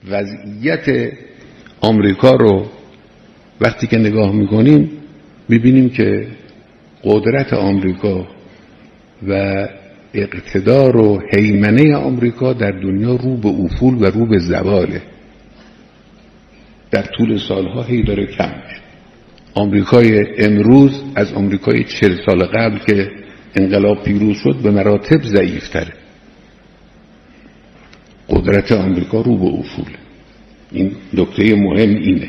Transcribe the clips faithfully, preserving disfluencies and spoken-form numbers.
وضعیت آمریکا رو وقتی که نگاه میکنیم میبینیم که قدرت آمریکا و اقتدار و هیمنه آمریکا در دنیا رو به افول و رو به زواله. در طول سالها هی داره کم میشه. آمریکای امروز از آمریکای چهل سال قبل که انقلاب پیروز شد به مراتب ضعیفتره. قدرت آمریکا رو به افول. این نکته مهم اینه.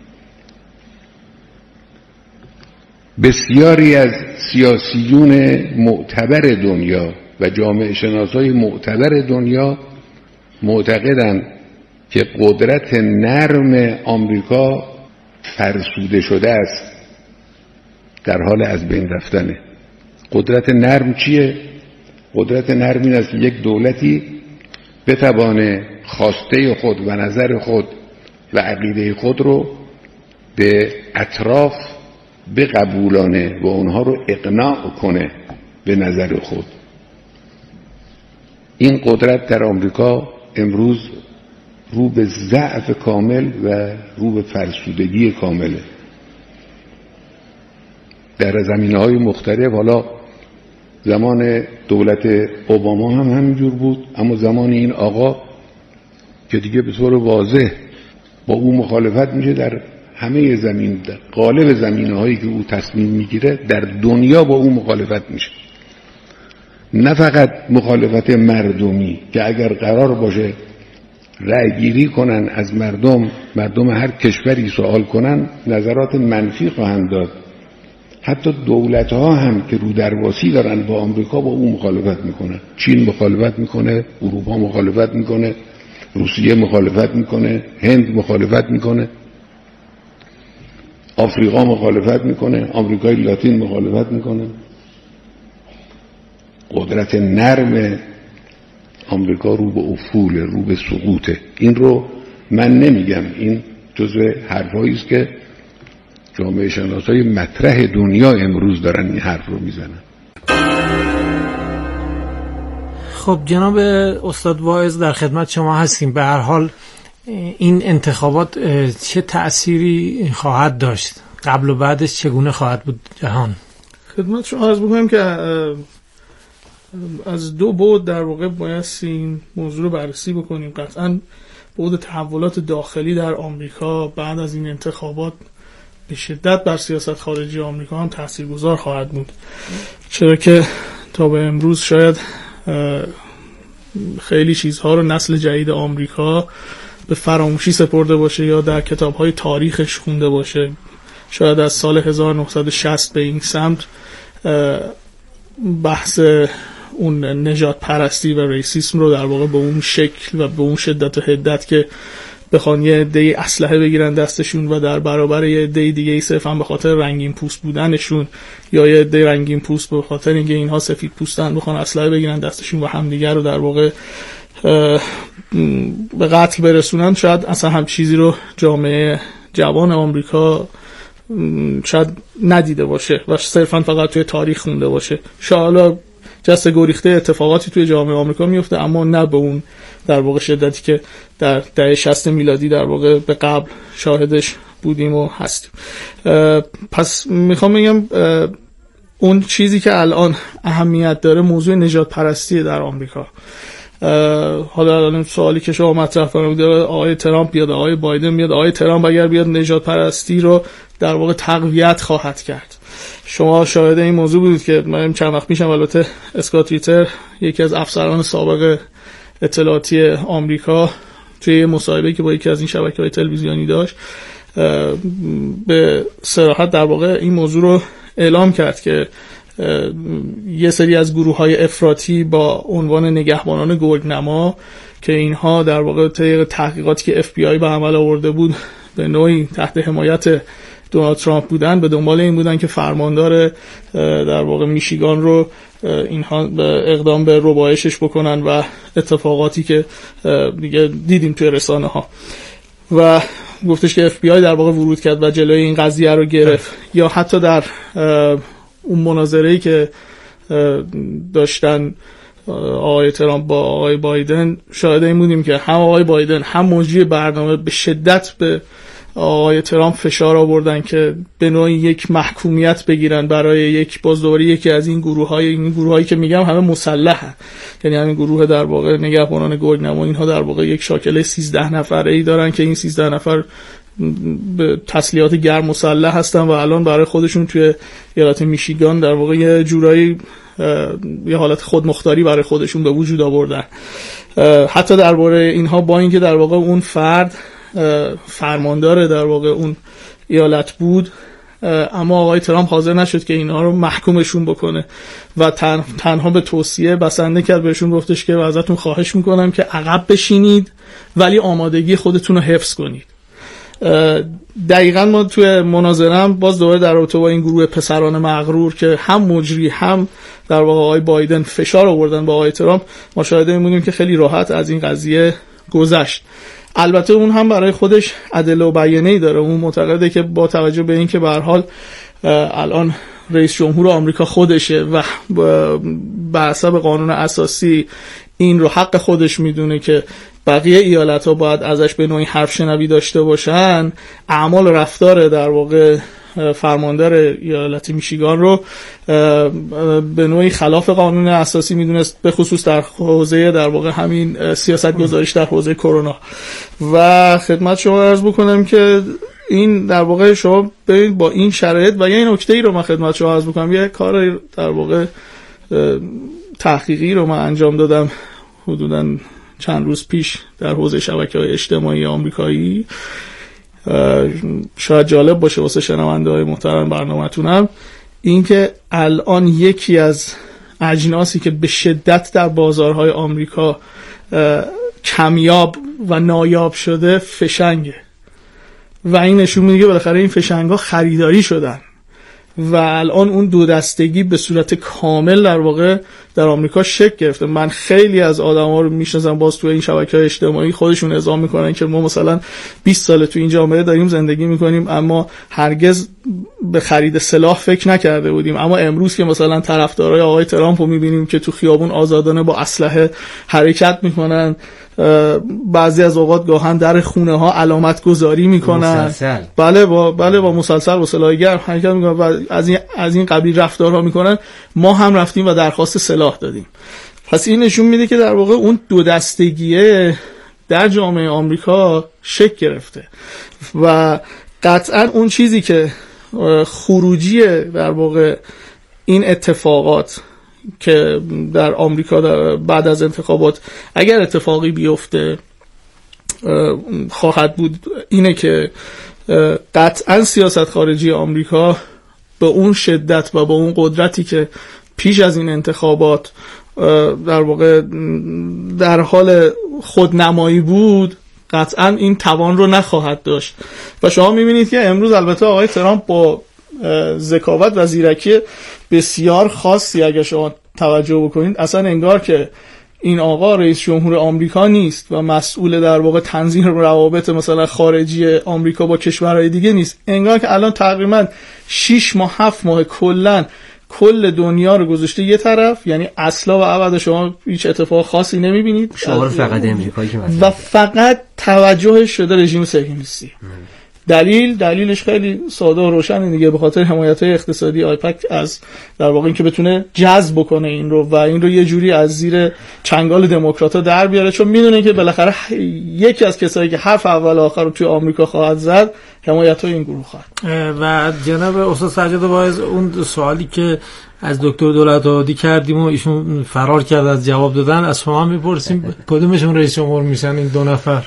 بسیاری از سیاسیون معتبر دنیا و جامعه شناسای معتبر دنیا معتقدند که قدرت نرم آمریکا فرسوده شده است، در حال از بین رفتنه. قدرت نرم چیه؟ قدرت نرم این است که یک دولتی بتوانه خواسته خود و نظر خود و عقیده خود رو به اطراف بقبولانه و اونها رو اقناع کنه به نظر خود. این قدرت در آمریکا امروز رو به ضعف کامل و رو به فرسودگی کامله. در زمینه‌های مختلف، حالا زمان دولت اوباما هم همینجور بود، اما زمان این آقا که دیگه به طور واضح با او مخالفت میشه در همه زمین، در غالب زمینه‌هایی که او تصمیم میگیره در دنیا با او مخالفت میشه. نه فقط مخالفت مردمی که اگر قرار باشه رأی گیری کنن از مردم، مردم هر کشوری سوال کنن نظرات منفی خواهند داد. حتی دولت‌ها هم که رو درواسی دارن با آمریکا با او مخالفت میکنن. چین مخالفت میکنه، اروپا مخالفت میکنه، روسیه مخالفت میکنه، هند مخالفت میکنه، آفریقا مخالفت میکنه، آمریکای لاتین مخالفت میکنه. قدرت نرم آمریکا رو به افول، رو به سقوطه. این رو من نمیگم، این جزء حرفایی است که جامعه شناسای مطرح دنیا امروز دارن این حرف رو میزنن. خب جناب استاد واعظ در خدمت شما هستیم. به هر حال این انتخابات چه تأثیری خواهد داشت؟ قبل و بعدش چگونه خواهد بود جهان؟ خدمت شما عرض بکنم که از دو بعد در واقع باید این موضوع رو بررسی بکنیم. قطعاً بعد تحولات داخلی در آمریکا بعد از این انتخابات به شدت بر سیاست خارجی آمریکا هم تاثیرگذار خواهد بود، چرا که تا به امروز شاید خیلی چیزها رو نسل جدید آمریکا به فراموشی سپرده باشه یا در کتاب‌های تاریخش خونده باشه. شاید از سال هزار و نهصد و شصت به این سمت بحث اون نژاد پرستی و ریسیسم رو در واقع به اون شکل و به اون شدت و حدت که بخوان یه عده‌ای اسلحه بگیرن دستشون و در برابر یه عده دیگه صرفا به خاطر رنگین پوست بودنشون یا یه عده رنگین پوست به خاطر اینکه اینها سفید پوستن بخوان اسلحه بگیرن دستشون و همدیگر رو در واقع به قتل برسونن، شاید اصلا هم چیزی رو جامعه جوان آمریکا شاید ندیده باشه و صرفا فقط توی تاریخ خونده باشه. شاید جسته گریخته اتفاقاتی توی جامعه آمریکا میفته، اما نه به اون در واقع شدتی که در دهه شصت میلادی در واقع به قبل شاهدش بودیم و هستیم. پس میخوام بگم اون چیزی که الان اهمیت داره موضوع نژاد پرستی در آمریکا. حالا الان سوالی که شما مطرح فرمودید آقای ترامپ بیاد، آقای بایدن بیاد، آقای ترامپ اگر بیاد نژاد پرستی رو در واقع تقویت خواهد کرد. شما شاهد این موضوع بودید که من چند وقت پیشم البته اسکات ریتر یکی از افسران سابق اطلاعاتی آمریکا توی مصاحبه‌ای که با یکی از این شبکه‌های تلویزیونی داشت به صراحت در واقع این موضوع رو اعلام کرد که یه سری از گروه‌های افراطی با عنوان نگهبانان گرگنما که اینها در واقع طبق تحقیقاتی که اف بی آی به عمل آورده بود به نوعی تحت حمایت دونالد ترامپ بودن، به دنبال این بودن که فرماندار در واقع میشیگان رو اینها اقدام به ربایشش بکنن و اتفاقاتی که دیگه دیدیم توی رسانه ها و گفتش که اف بی آی در واقع ورود کرد و جلوی این قضیه رو گرفت. یا حتی در اون مناظره‌ای که داشتن آقای ترامپ با آقای بایدن شاهد این بودیم که هم آقای بایدن هم مجری برنامه به شدت به آقای ترامپ فشار آوردن که به نوعی یک محکومیت بگیرن برای یک بازداری یکی از این گروه‌های این گروهایی که میگم همه مسلحن، یعنی همین گروه در واقع نگهبانان گرگ‌نما، اینها در واقع یک شاکله سیزده نفره‌ای دارن که این سیزده نفر به تسلیحات گرم مسلح هستن و الان برای خودشون توی ایالت میشیگان در واقع یه جورایی یه حالت خودمختاری برای خودشون به وجود آوردن. حتی درباره اینها با اینکه در واقع اون فرد فرماندار در واقع اون ایالت بود، اما آقای ترامپ حاضر نشد که اینها رو محکومشون بکنه و تن، تنها به توصیه بسنده کرد، بهشون گفتش که ازتون خواهش میکنم که عقب بشینید ولی آمادگی خودتون رو حفظ کنید. دقیقاً ما توی مناظره باز دوباره در رابطه با این گروه پسران مغرور که هم مجری هم در واقع آقای بایدن فشار آوردن با آقای ترامپ، ما شاهد این بودیم که خیلی راحت از این قضیه گذشت. البته اون هم برای خودش ادله و بیانیه‌ای داره. اون معتقده که با توجه به این که به هر حال الان رئیس جمهور آمریکا خودشه و بر حسب قانون اساسی این رو حق خودش میدونه که بقیه ایالت‌ها باید ازش به نوعی حرف شنوی داشته باشن، اعمال و رفتار در واقع فرماندار ایالت میشیگان رو به نوعی خلاف قانون اساسی میدونست، به خصوص در حوزه در واقع همین سیاست گذاریش در حوزه کرونا. و خدمت شما عرض بکنم که این در واقع شما ببینید با این شرایط و یه نکته‌ای رو من خدمت شما عرض بکنم، یه کار در واقع تحقیقی رو من انجام دادم حدوداً چند روز پیش در حوزه شبکه‌های اجتماعی آمریکایی. شاید جالب باشه واسه شنونده‌های محترم برنامه‌تونم این که الان یکی از اجناسی که به شدت در بازارهای آمریکا کمیاب و نایاب شده فشنگه و این نشون میده که بالاخره این فشنگ‌ها خریداری شدن و الان اون دو دستگی به صورت کامل در واقع در آمریکا شکل گرفته. من خیلی از آدم‌ها رو میشناسم باز تو این شبکه‌های اجتماعی خودشون اعلام میکنن که ما مثلا بیست سال تو این جامعه داریم زندگی میکنیم اما هرگز به خرید سلاح فکر نکرده بودیم، اما امروز که مثلا طرفدارای آقای ترامپ رو میبینیم که تو خیابون آزادانه با اسلحه حرکت میکنن، بعضی از اوقات گاهن در خونه ها علامت گذاری میکنن، مسلسل. بله با بله با مسلسل و سلاح گرم حرکت میکنن و از این از این قبیل رفتارها میکنن. ما هم رفتیم و درخواست سلاح دادیم. پس این نشون میده که در واقع اون دو دستگیه در جامعه آمریکا شکل گرفته و قطعا اون چیزی که خروجی در واقع این اتفاقات که در آمریکا در بعد از انتخابات اگر اتفاقی بیفته خواهد بود اینه که قطعا سیاست خارجی آمریکا به اون شدت و با اون قدرتی که پیش از این انتخابات در واقع در حال خودنمایی بود قطعا این توان رو نخواهد داشت. و شما میبینید که امروز البته آقای ترامپ با ذکاوت و زیرکی بسیار خاصی اگه شما توجه بکنید اصلا انگار که این آقا رئیس جمهور آمریکا نیست و مسئول در واقع تنظیم روابط مثلا خارجی آمریکا با کشورهای دیگه نیست، انگار که الان تقریبا شش ماه هفت ماه کلن کل دنیا رو گذاشته یه طرف، یعنی اصلا و ابدا شما هیچ اتفاق خاصی نمیبینید شعار فقط امریکایی که و فقط توجهش شده رژیم صهیونیستی. دلیل دلیلش خیلی ساده و روشنه دیگه، به خاطر حمایت‌های اقتصادی آیپک از در واقع این که بتونه جذب بکنه این رو و این رو یه جوری از زیر چنگال دموکرات‌ها در بیاره، چون میدونه که بالاخره یکی از کسایی که حرف اول آخر رو توی آمریکا خواهد زد حمایت‌های این گروه خواهد. و جناب استاد سجاد واعظ اون سوالی که از دکتر دولت‌آبادی کردیم و ایشون فرار کرد از جواب دادن، از شما می‌پرسیم کدومشون رئیس جمهور میشن این دو نفر؟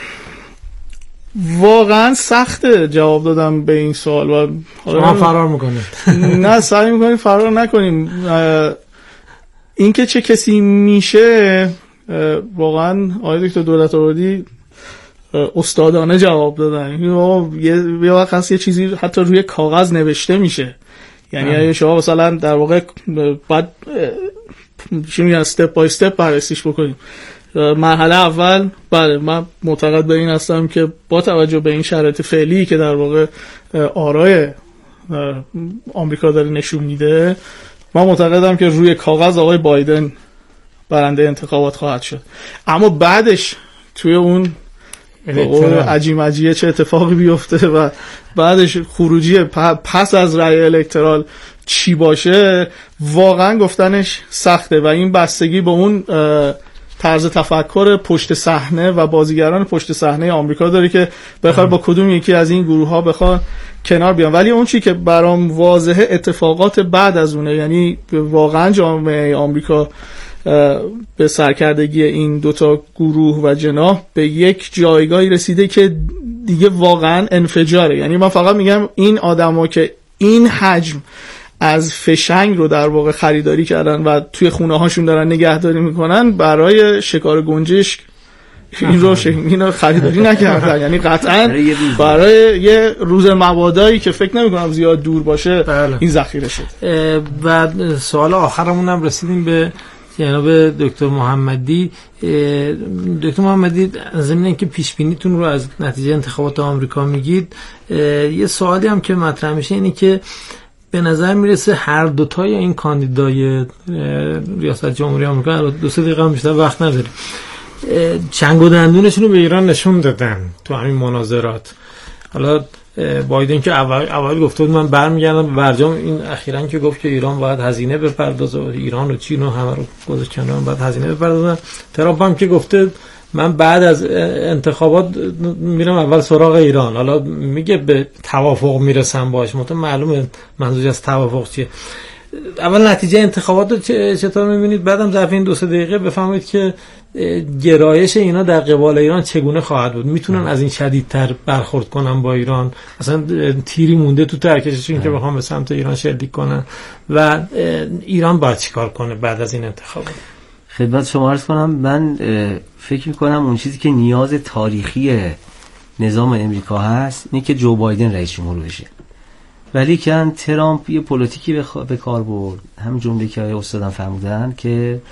واقعا سخته جواب دادم به این سوال و شما فرار میکنید. نه سعی میکنیم فرار نکنیم. این که چه کسی میشه واقعا آقای دکتر دولت‌آبادی استادانه جواب دادن. یه وقت هست یه چیزی حتی روی کاغذ نوشته میشه، یعنی اگه شما مثلا در واقع باید چی میگن استپ بای استپ بررسیش بکنیم. مرحله اول بله من معتقد به این هستم که با توجه به این شرایط فعلی که در واقع آرای آمریکا داره نشون میده، من معتقدم که روی کاغذ آقای بایدن برنده انتخابات خواهد شد. اما بعدش توی اون عجیم عجیه چه اتفاقی بیفته و بعدش خروجی پس از رأی الکترال چی باشه واقعا گفتنش سخته و این بستگی به اون طرز تفکر پشت صحنه و بازیگران پشت صحنه آمریکا داره که بخواد با کدوم یکی از این گروه ها بخواد کنار بیان. ولی اون چی که برام واضحه اتفاقات بعد از اونه، یعنی واقعا جامعه آمریکا به سرکردگی این دوتا گروه و جناح به یک جایگاهی رسیده که دیگه واقعا انفجاره. یعنی من فقط میگم این آدما که این حجم از فشنگ رو در واقع خریداری کردن و توی خونه هاشون دارن نگهداری میکنن، برای شکار گنجشک این رو اینو خریداری نکردن. یعنی قطعا برای یه روز مبادایی که فکر نمیکنم زیاد دور باشه بله. این ذخیره شد. و سوال آخرمون هم رسیدیم به جناب دکتر محمدی. دکتر محمدی ضمن اینکه پیش بینیتون رو از نتیجه انتخابات آمریکا میگید، یه سوالی هم که مطرح میشه اینه که به نظر میرسه هر دوتای این کاندیدای ریاست جمهوری آمریکا، دو سه دقیقه هم بیشتر وقت نداریم، چنگ و دندونشون رو به ایران نشون دادن تو همین مناظرات. حالا بایدن که اول اول گفته بود من برمیگردم به برجام، این اخیراً که گفت که ایران باید هزینه بپردازه، ایران و چین و همه رو گذاشت کنار باید هزینه بپردازن. ترامپ هم که گفته من بعد از انتخابات میرم اول سراغ ایران. حالا میگه به توافق میرسم باش، مطمئن معلومه منظورش از توافق چیه. اول نتیجه انتخابات رو چطور میبینید؟ بعدم ظرف این دو سه دقیقه بفهمید که گرایش اینا در قبال ایران چگونه خواهد بود. میتونن از این شدیدتر برخورد کنن با ایران؟ اصلا تیری مونده تو ترکششون که بخوام به سمت ایران شلیک کنن و ایران باید چیکار کنه بعد از این انتخابات؟ خدمت شما عرض کنم، من فکر میکنم اون چیزی که نیاز تاریخی نظام امریکا هست اینه که جو بایدن رئیس جمهور بشه. ولی که ترامپ یه پلیتیکی به کار برد، همین جمله که آقای استادم فرمودن، که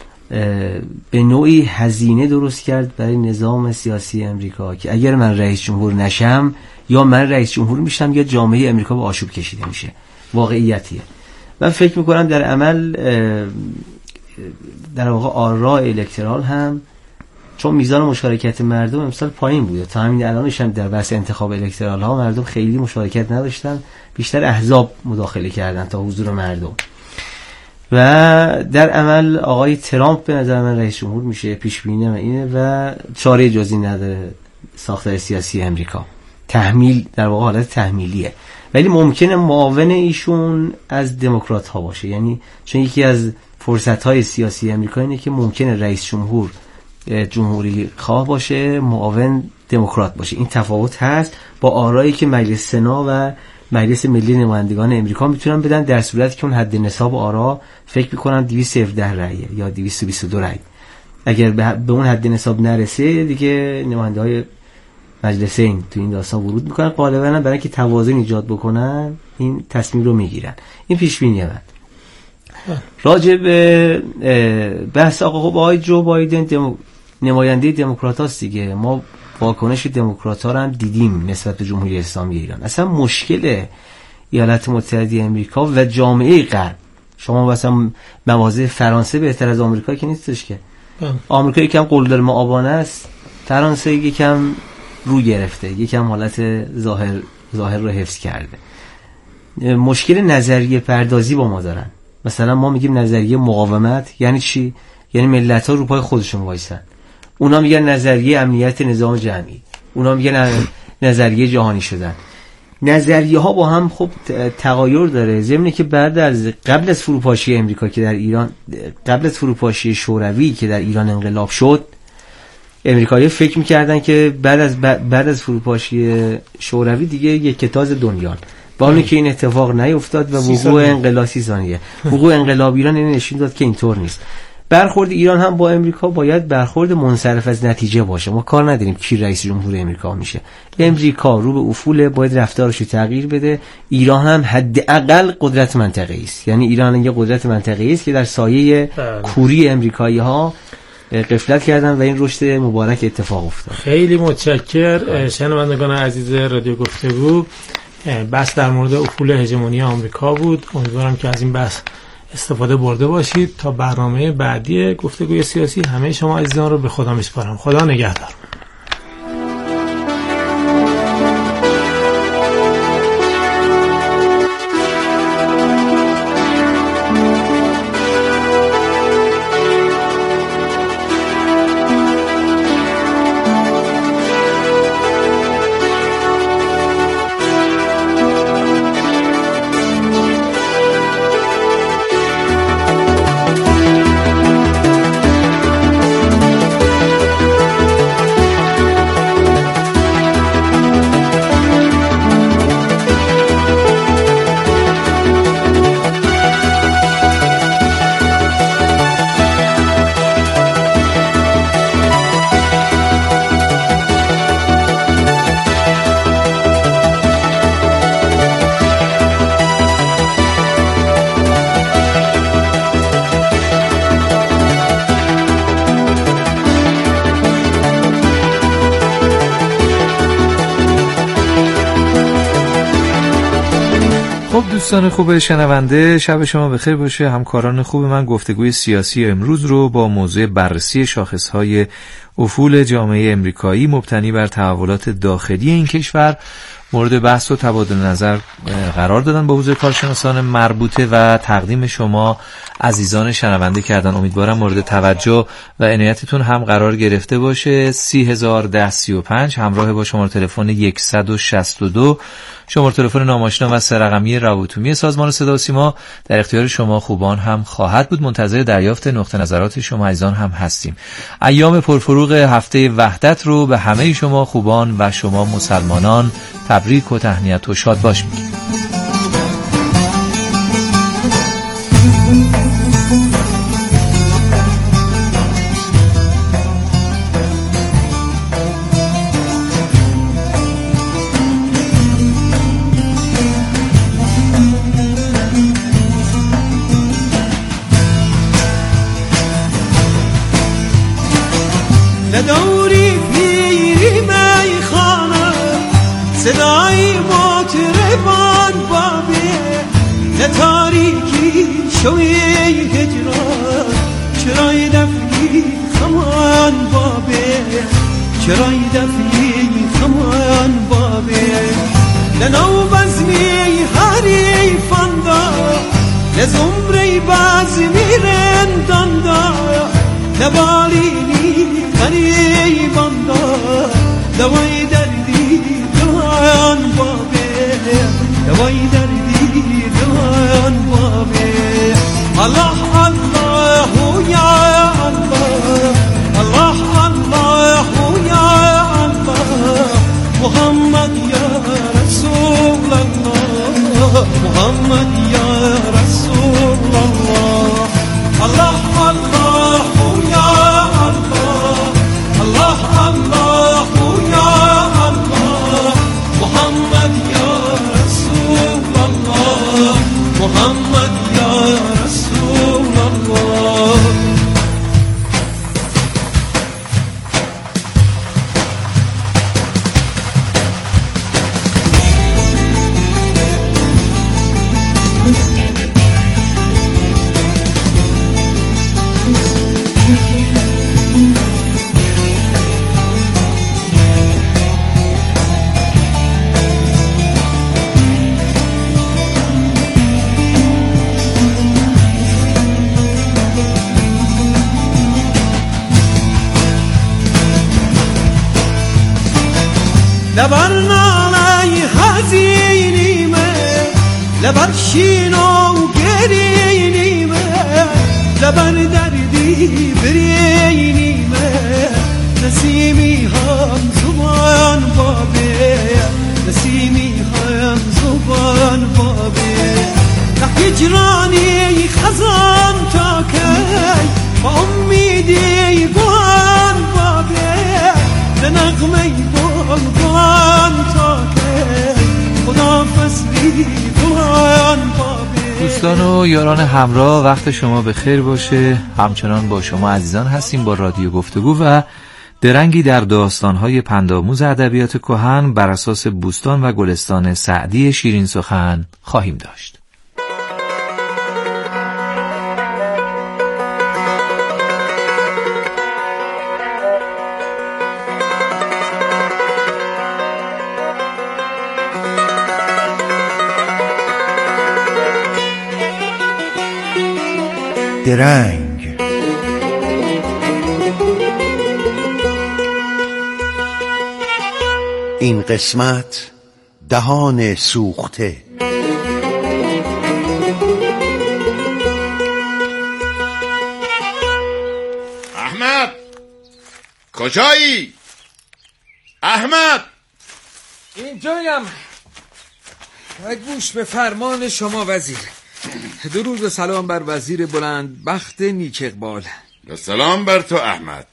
به نوعی هزینه درست کرد برای نظام سیاسی امریکا که اگر من رئیس جمهور نشم یا من رئیس جمهور میشم یا جامعه امریکا به آشوب کشیده میشه. واقعیتیه. من فکر میکنم در عمل در واقع آراء الکترال هم چون میزان مشارکت مردم امسال پایین بوده، تا همین الانش هم در بحث انتخاب الکترال ها مردم خیلی مشارکت نداشتن، بیشتر احزاب مداخله کردن تا حضور مردم. و در عمل آقای ترامپ به نظر من رئیس جمهور میشه، پیش بینی من اینه و چاره جزئی نداره ساختار سیاسی امریکا. تحمیل در واقع حالت تحمیلیه، ولی ممکنه معاون ایشون از دموکرات ها باشه. یعنی چون یکی از فرصت های سیاسی امریکا اینه که ممکنه رئیس جمهور جمهوری خواه باشه، معاون دموکرات باشه. این تفاوت هست با آرایی که مجلس سنا و مجلس ملی نمایندگان امریکا میتونن بدن، در صورتی که اون حد نصاب آرا فکر میکنم دویست و هفده رأیه یا دویست و بیست و دو رأی. اگر به اون حد نصاب نرسه دیگه نماینده های مجلسین تو این داستان ورود میکنن، غالبا برای اینکه توازن ایجاد بکنن این تصمیم رو میگیرن. این پیش بینیه من. راجع به بحث آقا خب آقای جو بایدن دمو... نماینده دموکرات هاست دیگه. ما واکنش دموکرات ها رو هم دیدیم نسبت به جمهوری اسلامی ایران. اصلا مشکل ایالات متحده امریکا و جامعه غرب، شما مثلا مواضع فرانسه بهتر از آمریکا که نیستش که. آمریکا یکم قلدر معابانه است، فرانسه یکم رو گرفته، یکم حالت ظاهر ظاهر رو حفظ کرده. مشکل نظریه پردازی با ما دارن. مثلا ما میگیم نظریه مقاومت، یعنی چی؟ یعنی ملت ها رو پای خودشون وایسن. اونا میگن نظریه امنیت نظام جمعی، اونا میگن نظریه جهانی شدن. نظریه ها با هم خب تغایر داره. ضمن که بعد از قبل از فروپاشی امریکا که در ایران، قبل از فروپاشی شوروی که در ایران انقلاب شد، امریکایی‌ها فکر میکردن که بعد از بعد از فروپاشی شوروی دیگه یک کتاز دنیا، با اون که این اتفاق نیفتاد و وقوع انقلاب سی ثانیه وقوع انقلاب ایران این نشون داد که اینطور نیست. برخورد ایران هم با امریکا باید برخورد منصرف از نتیجه باشه. ما کار نداریم کی رئیس جمهور امریکا میشه. امریکا رو به افول باید رفتارش رو تغییر بده. ایران هم حداقل قدرت منطقه‌ای است. یعنی ایران یه قدرت منطقه‌ای است که در سایه کوری امریکایی‌ها غفلت کردن و این رشد مبارک اتفاق افتاد. خیلی متشکرم شنوندگان عزیز رادیو گفتگو. بحث در مورد افول هژمونی آمریکا بود. امیدوارم که از این بحث استفاده برده باشید. تا برنامه بعدی گفتگوی سیاسی همه شما عزیزان رو به خدا میسپارم. خدا نگهدار. دوستان خوب شنونده، شب شما بخیر باشه. همکاران خوب من گفتگوی سیاسی امروز رو با موضوع بررسی شاخصهای افول جامعه امریکایی مبتنی بر تحولات داخلی این کشور مورد بحث و تبادل نظر قرار دادن با حضور کارشناسان مربوطه و تقدیم شما عزیزان شنونده کردن. امیدوارم مورد توجه و عنایتتون هم قرار گرفته باشه. سی هزار ده سی و پنج همراه با شماره تلفن صد و شصت و دو شماره تلفن ناماشنا و سه رقمی روابط سازمان صدا و سیما در اختیار شما خوبان هم خواهد بود. منتظر دریافت نقطه نظرات شما عزیزان هم هستیم. ایام پرفروغ هفته وحدت رو به همه شما خوبان و شما مسلمانان تبریک و تهنیت و شاد باش میگیم. نداری پیری میخانه صدای مطربان بابه نتاریکی شوی هجران چرای دفعی خمان بابه چرای دفعی خمان بابه لنو بزمی حریفان دا لزمری بزمی رندان دا نبالینی غریبان دا دوای دردی دوان بابه دوای دردی دوان بابه الله الله یا الله الله الله یا الله محمد یا رسول الله محمد یا رسول الله الله الله یا الله الله الله یا الله محمد یا رسول الله محمد یا رسول الله. لبر نالی حزینی من لبر شینو گرینی من لبر دردی برینی من نسیمی هم زبان بابه نسیمی هم زبان بابه هجرانی خزان تا کی با امیدی گوان بابه نغمه بلغان تا که خدا فصلی دوان بابه. دوستان و یاران همراه، وقت شما به خیر باشه. همچنان با شما عزیزان هستیم با رادیو گفتگو و درنگی در داستان‌های پندآموز ادبیات کهن بر اساس بوستان و گلستان سعدی شیرین سخن خواهیم داشت. بیدرنگ. این قسمت دهان سوخته. احمد کجایی؟ احمد اینجایم. و گوش به فرمان شما وزیر. درود و سلام بر وزیر بلند بخت نیک اقبال. و سلام بر تو احمد.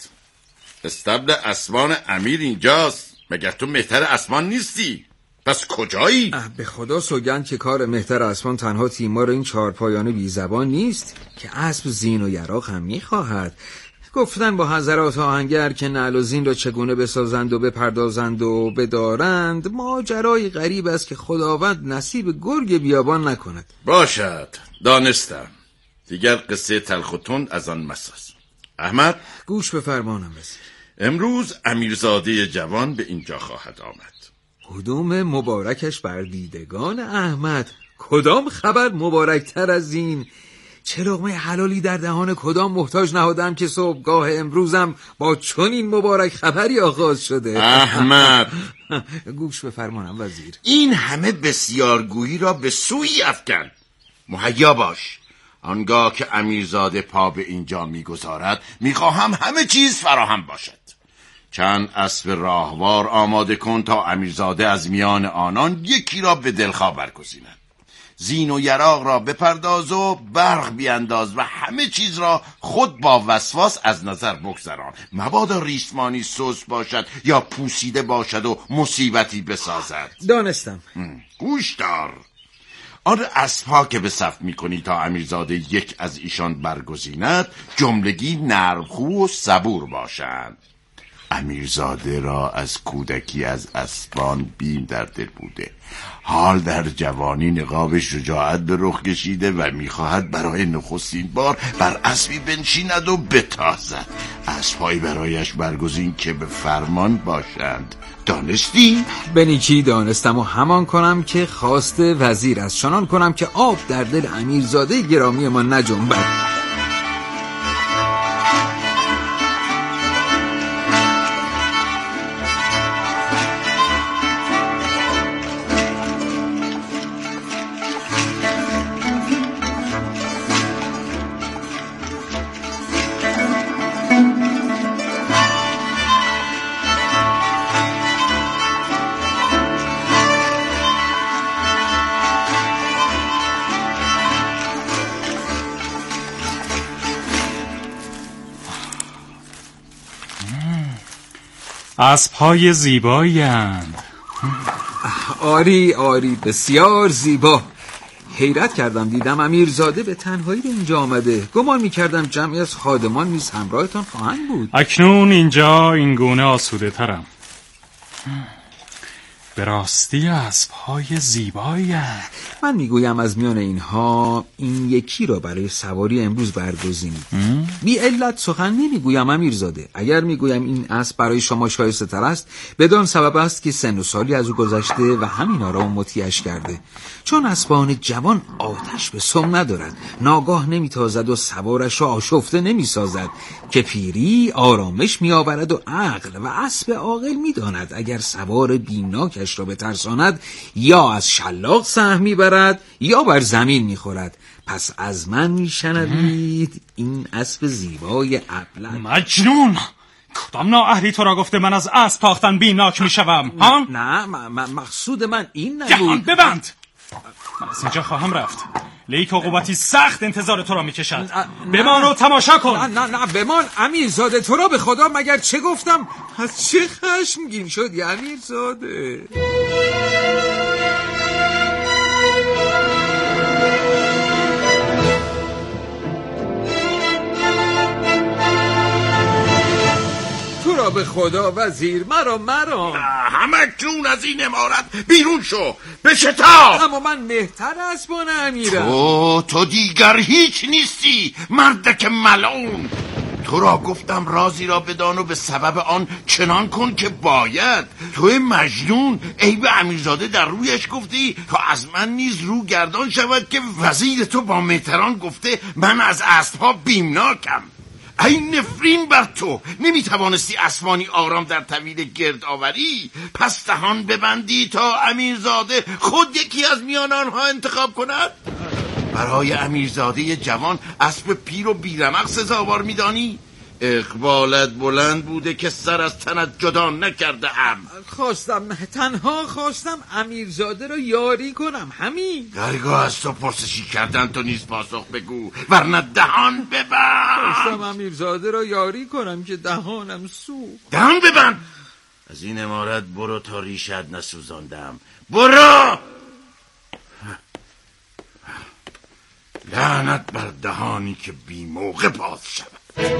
استبل اسبان امیر اینجاست. مگر تو مهتر اسبان نیستی؟ پس کجایی؟ به خدا سوگند که کار مهتر اسبان تنها تیمار این چهارپایان بی زبان نیست که اسب زین و یراق هم میخواهد. گفتن با حضرات آهنگر که نعل و زین را چگونه بسازند و بپردازند و بدارند ماجرای غریب است که خداوند نصیب گرگ بیابان نکند. باشد، دانستم. دیگر قصه تلخ و تند از آن مساز. احمد گوش به فرمانم وزیر. امروز امیرزاده جوان به اینجا خواهد آمد. کدوم مبارکش بر دیدگان احمد. کدام خبر مبارکتر از این؟ چه لقمه حلالی در دهان کدام محتاج نهادم که صبحگاه امروزم با چنین مبارک خبری آغاز شده. احمد گوش به فرمانم وزیر. این همه بسیارگویی را به سوی افکن. مهیا باش. آنگاه که امیرزاده پا به اینجا میگذارد میخواهم همه چیز فراهم باشد. چند اسب راهوار آماده کن تا امیرزاده از میان آنان یکی را به دلخواه برگزیند. زین و یراق را بپرداز و برق بیانداز و همه چیز را خود با وسواس از نظر بگذران. مبادا ریسمانی سوس باشد یا پوسیده باشد و مصیبتی بسازد. دانستم. گوش دار. آن اسب‌ها که به صف می‌کنی تا امیرزاده یک از ایشان برگزیند جملگی نرمخو و صبور باشند. امیرزاده را از کودکی از اسبان بیم در دل بوده. حال در جوانی نقاب شجاعت به رخ کشیده و میخواهد برای نخستین بار بر اسبی بنشیند و بتازد. اسبهایی برایش برگزین که به فرمان باشند. دانستی؟ به نیکی دانستم و همان کنم که خواست وزیر است. چنان کنم که آب در دل امیرزاده گرامی ما نجنبد. اسب‌های زیبایی‌اند. آری آری بسیار زیبا. حیرت کردم دیدم امیرزاده به تنهایی به اینجا آمده. گمان می‌کردم جمعی از خادمان نیز همراهتان خواهند بود. اکنون اینجا این گونه آسوده ترم. به راستی اسب‌های زیبایی‌اند. من میگویم از میان اینها این یکی را برای سواری امروز برگزینید. بی علت سخن نمیگویم امیرزاده. اگر میگویم این اسب برای شما شایسته تر است بدان سبب است که سن و سالی از او گذشته و همینا را مطیعش کرده. چون اسبان جوان آتش به سم ندارد، ناگاه نمیتازد و سوارش را آشفته نمیسازد که پیری آرامش میآورد و عقل و اسب عاقل میداند اگر سوار بیمناکش را بترساند یا از شلاق سهم میبرد یا بر زمین میخورد. پس از من میشنوید این اسب زیبای ابله. مجنون! کدام نااهلی تو را گفته من از اسب تاختن بیمناک میشوم؟ نه, نه م- مقصود من این نبود. دهان ببند! من از اینجا خواهم رفت. لیک عقوبتی سخت انتظار تو را میکشد. بمان و تماشا کن. نه نه نه بمان امیرزاده. تو را به خدا مگر چه گفتم؟ از چه خشمگین شدی امیرزاده؟ تو را به خدا وزیر مرا مرا همکنون از این امارت بیرون شو. بشتاب. اما من مهتر اسبان امیرم. تو تو دیگر هیچ نیستی مردک ملعون. تو را گفتم رازی را بدان و به سبب آن چنان کن که باید. تو مجنون عیب امیرزاده در رویش گفتی تا از من نیز رو گردان شود که وزیر تو با مهتران گفته من از اسبها بیمناکم. ای نفرین بر تو، نمیتوانستی اسبانی آرام در طویل گرد آوری؟ پس دهان ببندی تا امیرزاده خود یکی از میان آنها انتخاب کند؟ برای امیرزاده جوان اسب پیر و بیرمق سزاوار میدانی؟ اقبالت بلند بوده که سر از تنت جدا نکرده ام. خواستم تنها خواستم امیرزاده را یاری کنم، همین. درگاه از تو پرسشی کردن تو نیز پاسخ بگو، ورنه دهان ببند. خواستم امیرزاده را یاری کنم که دهانم سوخت. دهان ببند. از این امارت برو تا ریشت نسوزاندم. برو. لعنت بر دهانی که بی موقع باز شود.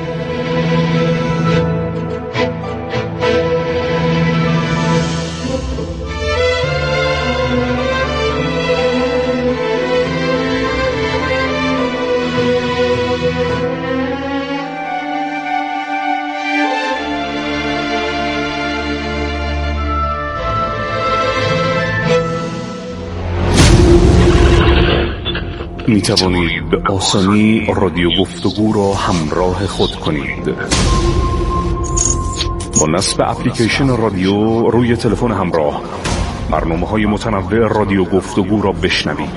می توانید به آسانی رادیو گفتگو را همراه خود کنید. با نصب اپلیکیشن رادیو روی تلفن همراه برنامه‌های متنوع رادیو گفتگو را بشنوید.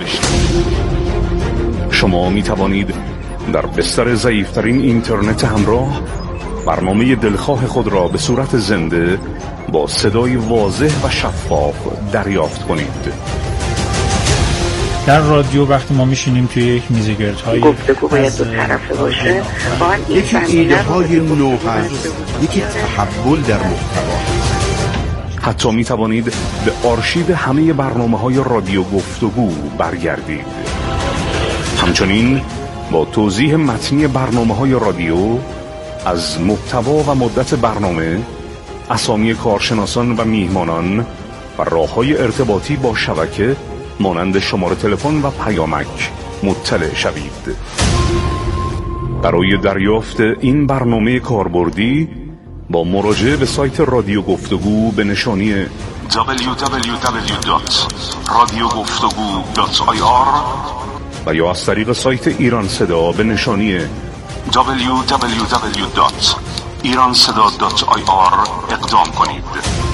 شما می توانید در بستر ضعیف‌ترین اینترنت همراه برنامه دلخواه خود را به صورت زنده با صدای واضح و شفاف دریافت کنید. در رادیو وقتی ما میشینیم توی یک میزگردهای گفتگو باید دو طرفه باشه، یکی ایده های نو هست، یکی تحول در محتوا. حتی می توانید به آرشیو همه برنامه های رادیو گفتگو برگردید. همچنین با توضیح متنی برنامه های رادیو از محتوا و مدت برنامه، اسامی کارشناسان و میهمانان و راه‌های ارتباطی با شبکه مانند شماره تلفن و پیامک مطلع شوید. برای دریافت این برنامه کاربردی با مراجعه به سایت رادیو گفتگو به نشانی دبلیو دبلیو دبلیو دات رادیو گفتگو دات آی آر و یا از طریق سایت ایران صدا به نشانی دبلیو دبلیو دبلیو دات ایران صدا دات آی آر اقدام کنید.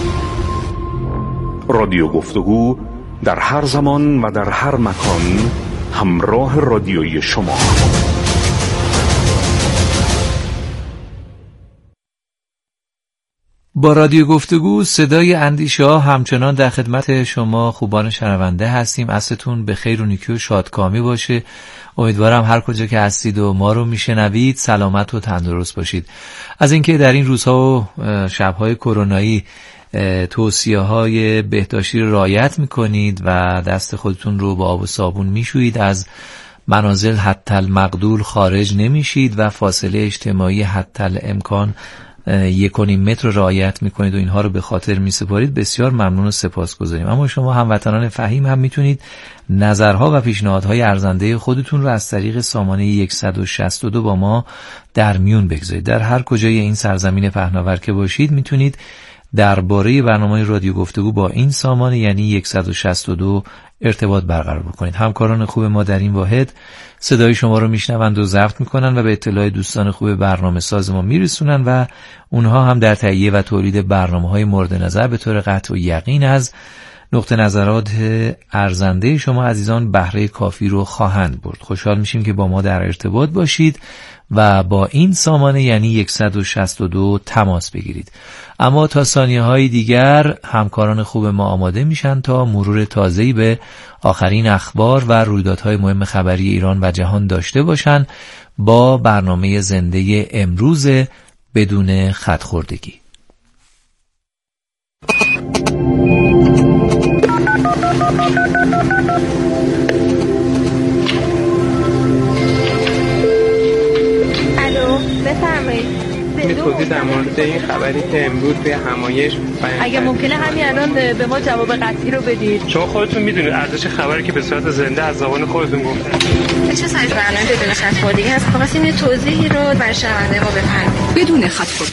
رادیو گفتگو در هر زمان و در هر مکان همراه رادیویی شما. با رادیو گفتگو صدای اندیشه ها همچنان در خدمت شما خوبان شنونده هستیم. عصرتون به خیر و نیکی و شادکامی باشه. امیدوارم هر کجا که هستید و ما رو میشنوید سلامت و تندرست باشید. از اینکه در این روزها و شبهای کرونایی توصیه های بهداشتی رو رعایت میکنید و دست خودتون رو با آب و صابون میشویید، از منازل حتی المقدور خارج نمیشید و فاصله اجتماعی حتی الامکان یک و نیم متر رعایت میکنید و اینها رو به خاطر میسپارید، بسیار ممنون و سپاسگزاریم. اما شما هموطنان فهیم هم میتونید نظرها و پیشنهادهای ارزنده خودتون رو از طریق سامانه صد و شصت و دو با ما در میون بگذارید. در هر کجای این سرزمین پهناور که باشید میتونید درباره برنامه رادیو گفتگو با این سامانه یعنی صد و شصت و دو ارتباط برقرار بکنید. همکاران خوب ما در این واحد صدای شما رو میشنوند و ضبط میکنن و به اطلاع دوستان خوب برنامه ساز ما میرسونن و اونها هم در تهیه و تولید برنامه‌های مورد نظر به طور قطع و یقین از نقطه نظرات ارزنده شما عزیزان بهره کافی رو خواهند برد. خوشحال میشیم که با ما در ارتباط باشید و با این سامانه یعنی صد و شصت و دو تماس بگیرید. اما تا ثانیه های دیگر همکاران خوب ما آماده میشن تا مرور تازه‌ای به آخرین اخبار و رویدادهای مهم خبری ایران و جهان داشته باشن با برنامه زنده امروز بدون خط‌خوردگی. الو بفرمایید. توضیح در مورد این خبری که امروز توی همایش بیان اگه ممکنه همین الان به ما جواب قطعی رو بدید. شما خودتون میدونید ارزش خبری که به صورت زنده از زبان خودتون گفتن. چه سایز برنامه بدون خط خودی هست؟ خواستیم یه توضیحی رو برای شنونده ما بفرمایید. بدون خط خودی